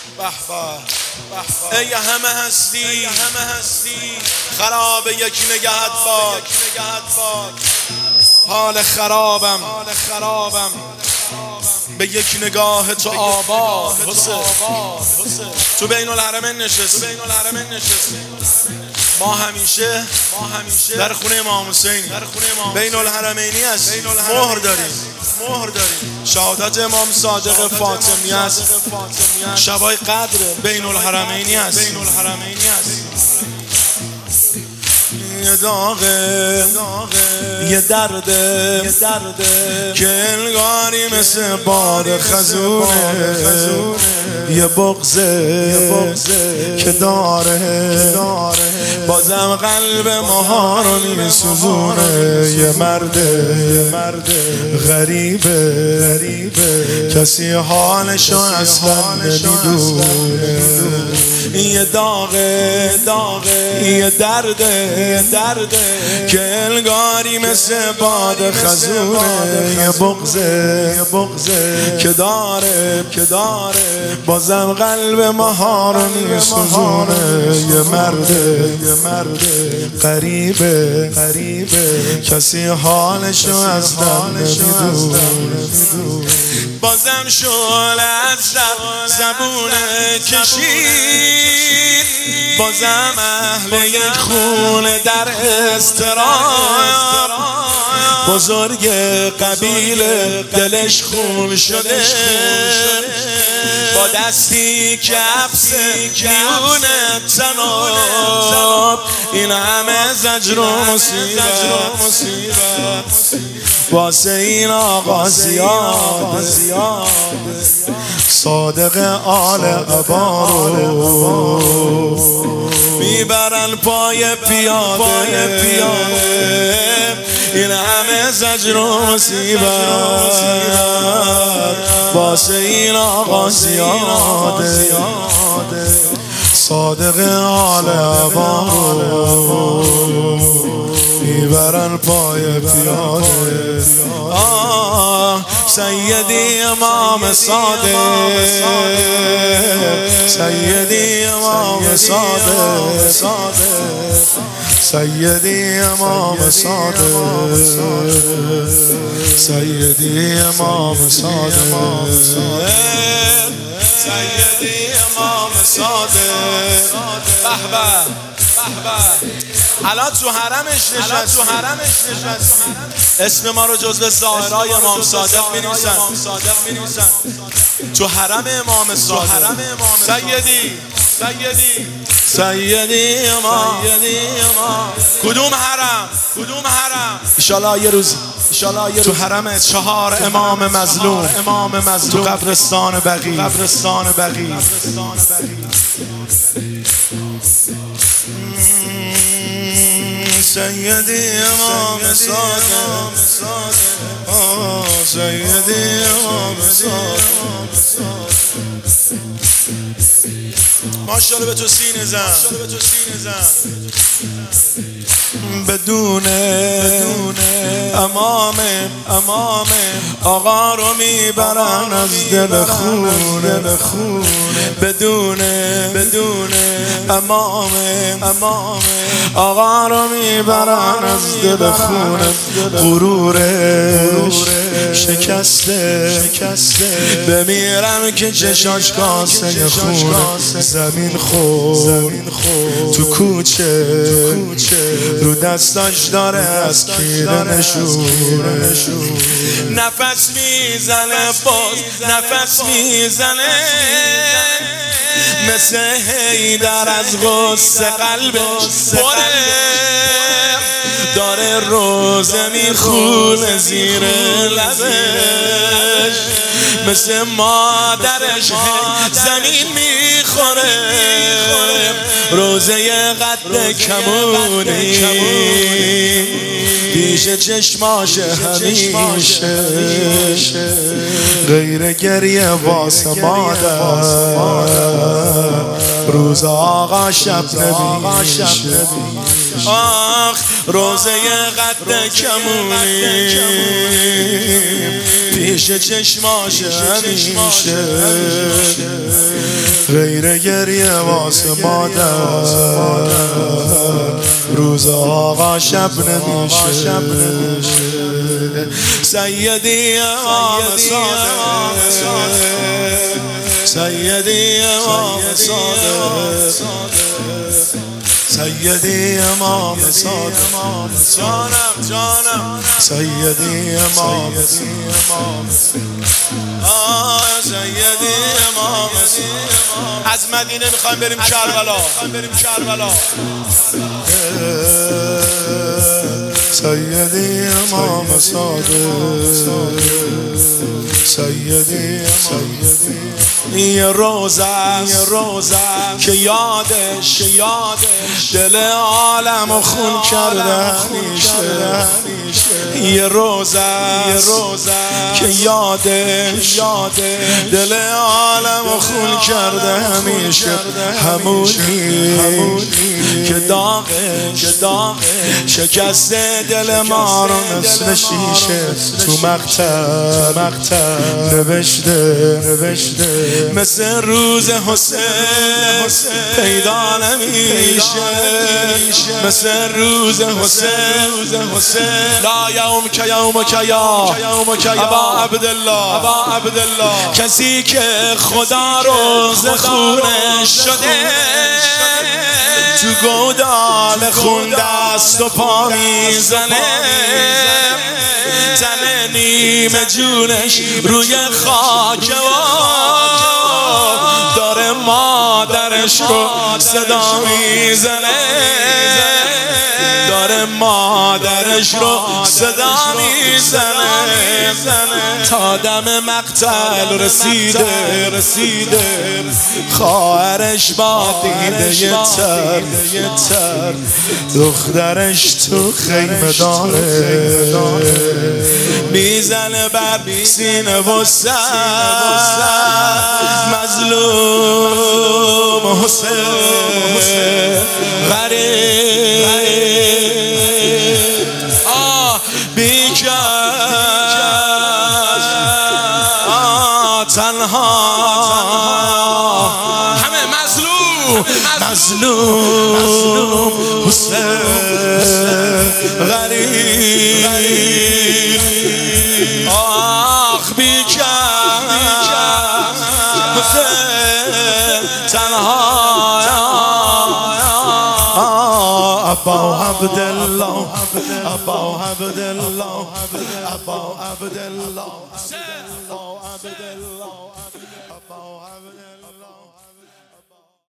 ای همه هستی خراب یکی نگهت باد. حال خرابم به یک نگاه تو آباد. تو بین الحرمین نشستی. ما همیشه در خونه امام حسین بین الحرمینی است. مهر داریم. شهادت امام صادق فاطمی است. شبای قدر بین الحرمینی است. یه داغه یه درده که انگاری مثل باد خزونه، یه بغضه که داره بازم قلب ماها رو میسوزونه. یه مرد غریبه کسی حالشو اصلا نمیدونه. یه داغه یه درده که انگاری مثل باد خزونه، یه بغضه که داره بازم قلب ماها رو میسوزونه. یه مرد غریبه کسی حالشو اصلا نمیدونه. بازم شعله از زبونه کشید، بازم اهل یک خونه در استرار. بزرگ قبیله دلش خون شده، با دستی که حبس میون تناب. این همه زجر و مصیبت واسه این آقا زیاد. صادق آل عبارو میبرن پای پیاده. این همه زجر و مصیبت واسه این آقا زیاده. صادق آل عبارو میبرن پای پیاده. سیدی امام صادق، سیدی امام صادق، سیدی امام صادق، سیدی امام صادق، سیدی امام صادق. الان تو حرمش نشستی. اسم ما رو جزو ظاهرای امام صادق می‌نویسن. تو حرم امام صادق سیدی امام. کدوم حرم؟ انشالله یه روز تو حرم 4 امام مظلوم تو قبرستان بقیع. سیدی امام صادق، سیدی امام صادق. ماشاءالله به تو سینه زن. بدون امام آقا رو میبرن از دل خونه. بدون امام آقا رو میبرن از دل خونه. غرورش شکسته بمیرم که چشاش کاسه خونه. زمین خون تو کوچه رو دستاش داره از کینه نشونه. نفس میزنه مثل حیدر از غصه قلبش پره. داره روزه میخونه زیر لبش، مثل مادرش زمین میخوره. روزه قد کمونی پیش چشماش همیشه، غیر گریه واسه مادر. روز آقا شب نمیشه. آخ روزه قد کمونی پیش چشماش همیشه، غیر گریه واسه مادر روز آقا شب نمیشه سیدی امام صادق سیدی امام صادق سیدی امام صادق جانم سیدی امام سیدی امام از مدینه میخوایم بریم کربلا سیدی امام صادق سیدی یه روزه که یادش دل عالم خون کرده همیشه یه روزه که یادش دل عالم خون کرده همیشه همونی که داغش شکسته دل ما رو مثل شیشه تو مقتل نوشته مثل روز حسین پیدا نمیشه مثل روز حسین لا یومک یا ابا عبدالله کسی که خدا رو ز خونش شده تو گودال خون دست و پا میزنه تن نیمه جونش روی خاک و داره مادرش رو صدا میزنه داره مادرش رو صدا میزنه تا دم مقتل رسیده خواهرش با دیده تر دخترش تو خیمه داره میزنه بر سینه و سر مظلوم حسین غریب تنها همه مظلوم حسین غریب آخ بیکر حسین تنها ابا عبدالله